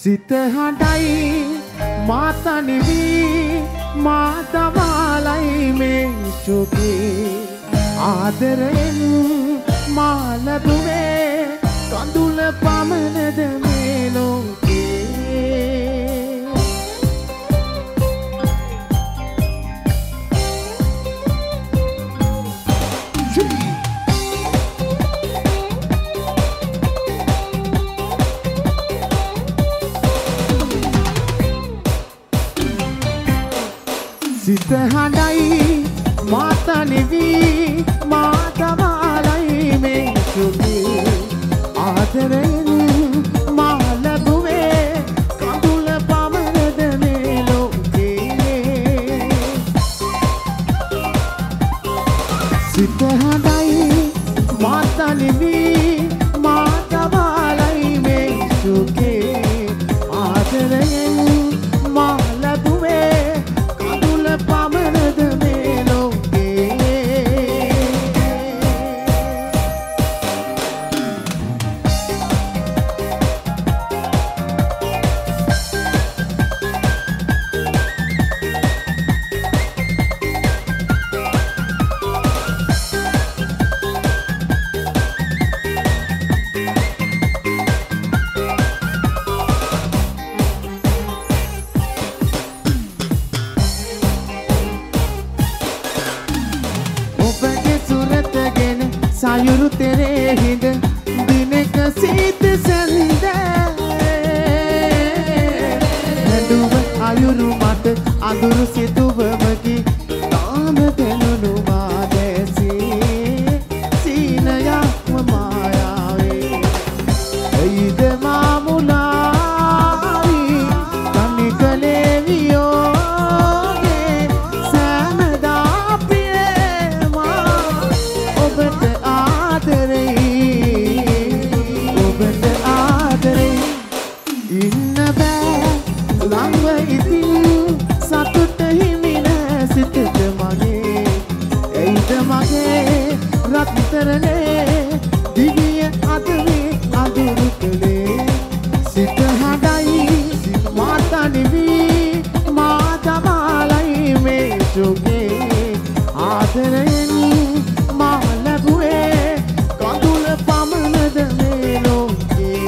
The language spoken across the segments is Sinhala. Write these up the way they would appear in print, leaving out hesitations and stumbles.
සිත හඬයි මාතනිවි මාතමාලයි මේ සුඛේ ආදරයෙන් මා ලැබුවේ කඳුල පමණද මේ ලෝකේ සිත හඬයි මාතනිවි මාතමාලයි මේ සුඛේ ආදරයෙන් මා ලැබුවේ කඳුල පමණද මේ ලෝකේ සිත හඬයි මාතනිවි මාතමාලයි මේ සුඛේ ආදරයෙන් මා ලැබුවේ sayuru tere hind dinek seet sende handuwa ayuru mat aduru situwamaki taam denunu maadesi sinaya mayawe eide mamulari kanikale viyoge samada prema obata ඉන්න බෑ ළඟ ඉතින් සතුට හිමින සිතට මගේ එයිද මගේ රත්තරනේ දිවිය අදවේ අඳුරු කලේ සිත හඬයි මාතනිවි මාතමාලයි මේ සුඛේ ආදරයෙන් මා ලැබුවේ කඳුල පමණද මේ ලෝකේ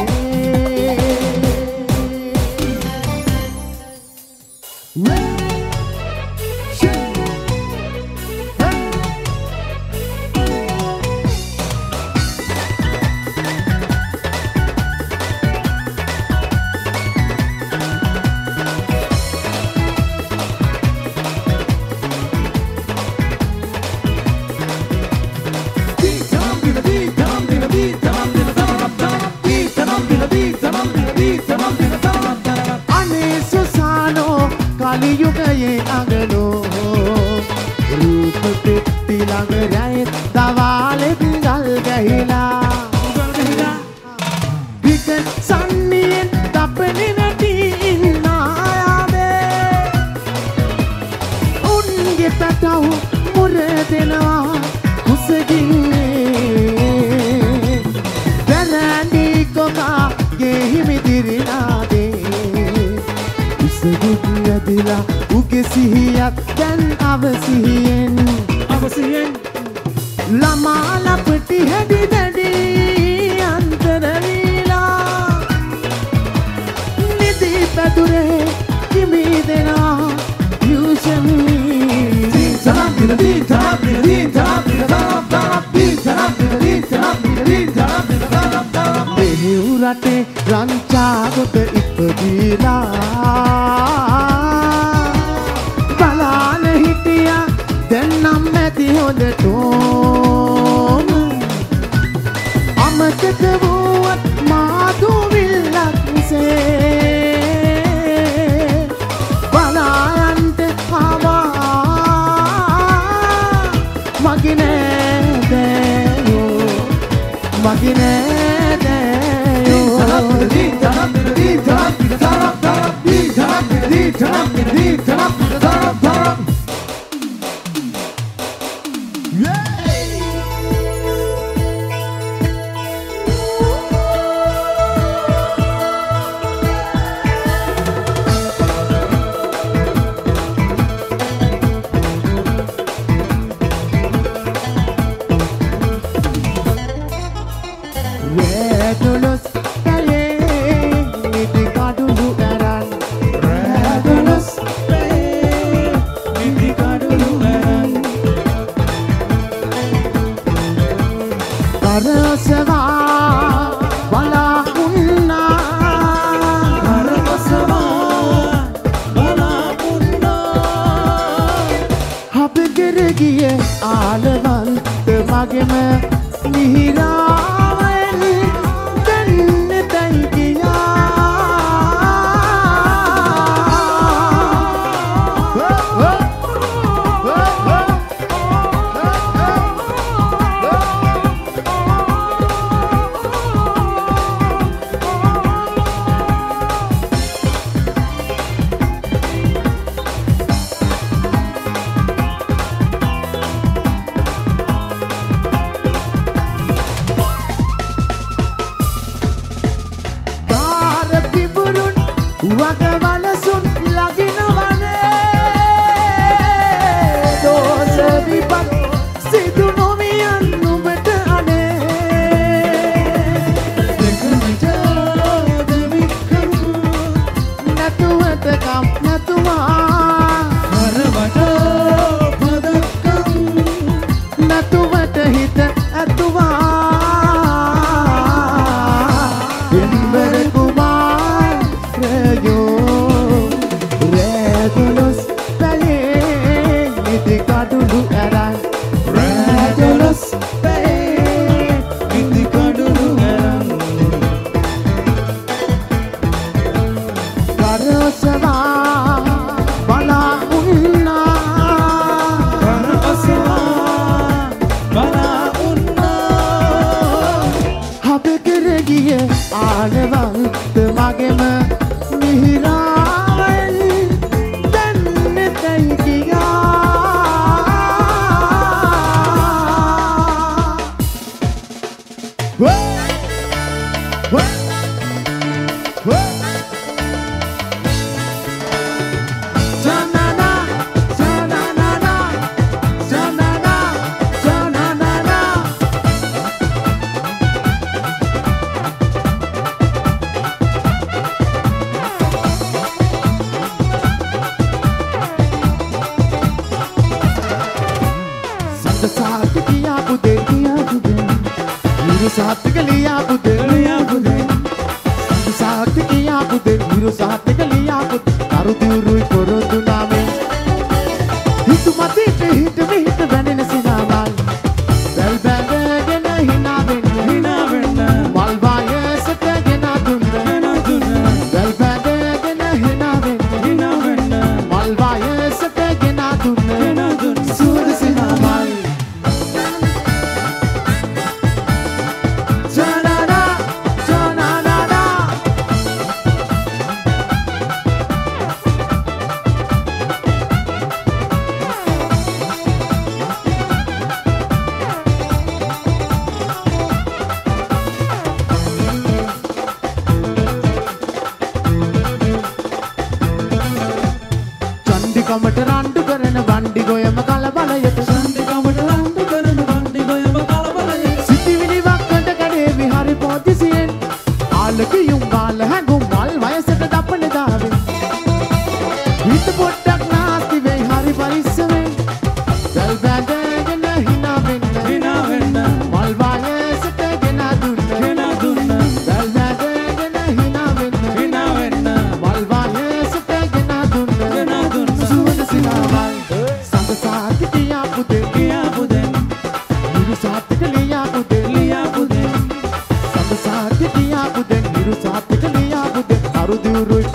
කලියුගයේ අගනෝ රූප පෙට්ටි ළඟ රැය දවාලේ ගල් ගැහිලා වික සන්නියෙන් තපනේ නැටි ඉන්න ආයාවේ උන්ගේ පැටව මුර දෙනවා කුසගින්නේ දැරණි කොකා ගෙහිමි දිරිනාදේ ඉසගුදියදිලා උගේ සිහියක් දැන් අවසිහියෙන් ළමා ලපටි හැඩි දැඩි අන්තරවීලා නිදි පැදුරේ කිමි දෙනා මෙහෙව් රටේ රංචාගොත ඉපදීලා බලාන හිටියා දැන් නම් ඇති හොඳටම අමතක වුවත් මාදුවිල්ලක් සේ බලායන්ට ආවා මගේ නෑදෑයෝ මගේ නෑදෑයෝ මගෙම මිහිරාවෙන් දැන්නෙතයි කියා වගවලසුන් ලගිනවනේ දෝෂ විපත් සිදු නොමියන් නුඹට අනේ දෙකමිට දෙවිකම් නැතුවත කම් නැතුවා කරවට පදකම් නැතුවට හිත ඇතුවා ආනවන්ත මගෙම මිහිරාවෙන් දැන්නෙතයි කියා साथ लिया बुदे साथ किया बुदे हीरो साथ लिया बुदे तारू दूर करो दुनामे हिट मती हिट में हिट बने न सिनामाल बेल बेल के नहीं ना वेन्ना मालवाये सटे के ना दुन्ना बेल बेल के नहीं ना वेन्ना मालवाये सटे के ना दुन्ना सूर सिनामाल කමට රණ්ඩු කරන වණ්ඩි ගොයම කලබලයට සම්දිකමට රණ්ඩු කරන වණ්ඩි ගොයම කලබලයට සිටිවිලි වක්කට කඩේ විහාරි පොදිසියෙන් ආලකියුම් බාල හැඟුම් මල් වයසට දපන දාවේ හිත පොඩ්ඩක් නාස්ති වෙයි හරි පරිස්සමෙන් වැල් බැඳගෙන හිනා වෙන්න මල් වයසට ගෙන දුන්න වැල් බැඳගෙන හිනා වෙන්න මල් වයසට ගෙන දුන්න संग साथ किया बुदे नीरू साथ लिया बुदे संग साथ किया बुदे नीरू साथ लिया बुदे तारू दूर